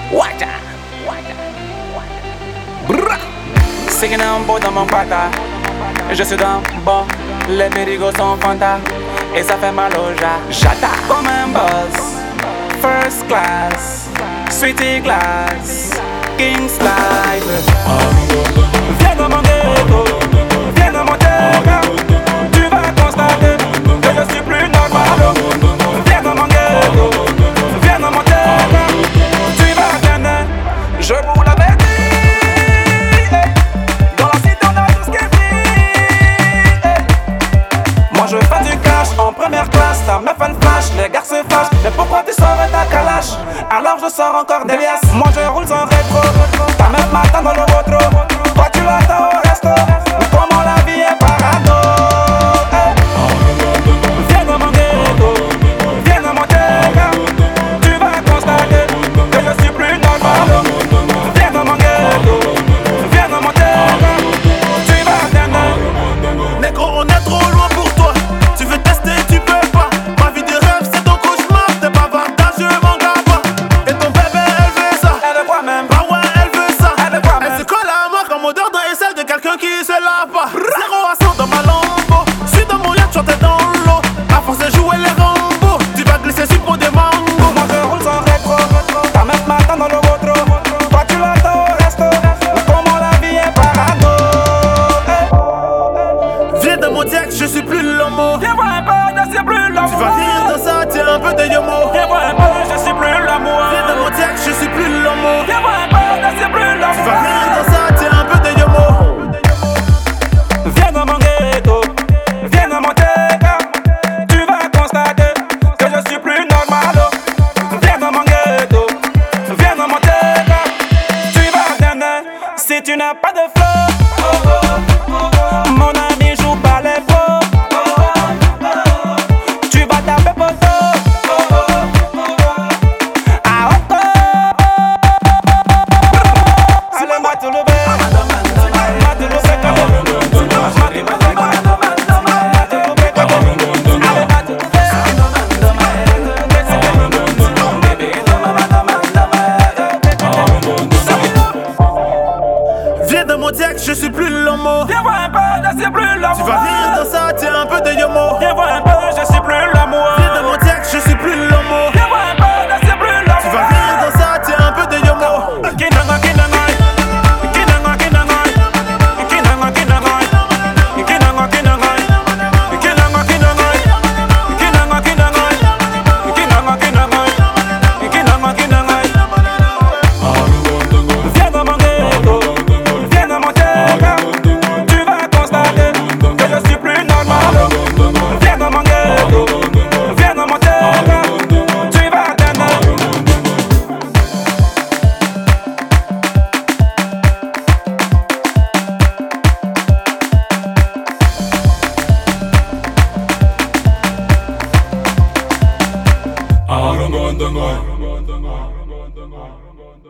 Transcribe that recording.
Watcha, brrr. C'est qu'il y a un beau dans mon pata. Je suis dans bon, les périgos sont fanta. Et ça fait mal au jata. Comme un boss, first class, sweetie glass, king's life. Viens dans mon ghetto, viens dans mon terrain. Tu vas constater que je suis plus normal. Viens dans mon ghetto, viens dans mon terrain. Tu vas gagner, je vous l'avais dit. Je fais du cash en première classe, ta meuf elle flash, les gars se fâchent. Mais pourquoi tu sors ta calache? Alors je sors encore des liasses. Moi je roule sans rétro, ta meuf m'attend dans le vôtre.